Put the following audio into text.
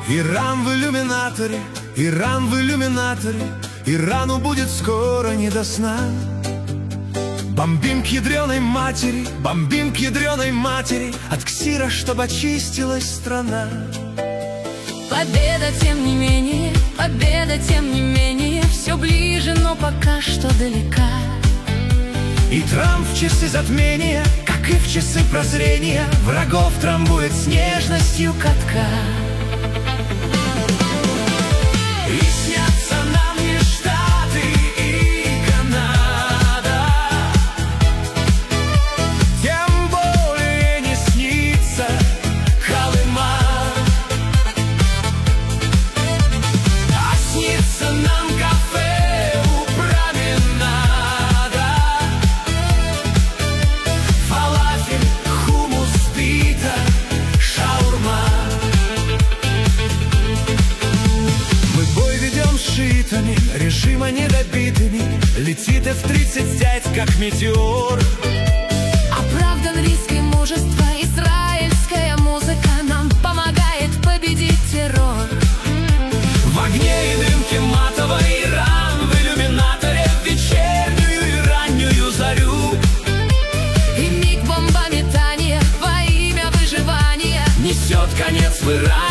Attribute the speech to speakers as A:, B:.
A: Иран в иллюминаторе, Иран в иллюминаторе, Ирану будет скоро не до сна. Бомбим к ядреной матери, бомбим к ядреной матери, от ксира, чтобы очистилась страна.
B: Победа, тем не менее, победа, тем не менее, все ближе, но пока что далека.
A: И Трамп в часы затмения, как и в часы прозрения, врагов трамбует с нежностью катка. И снятся нам не Штаты и Канада, тем более не снится Колыма. А снится нам кафе у променада, фалафель, хумус, пита, шаурма. Мы бой ведем с шиитами, режима недобитыми, летит F-35, как метеор.
B: Оправдан риск и мужество, израильская музыка нам помогает победить террор.
A: В огне и дымке матовой Иран в иллюминаторе, в вечернюю и раннюю зарю.
B: И миг бомбометания во имя выживания
A: Несет конец в Иране.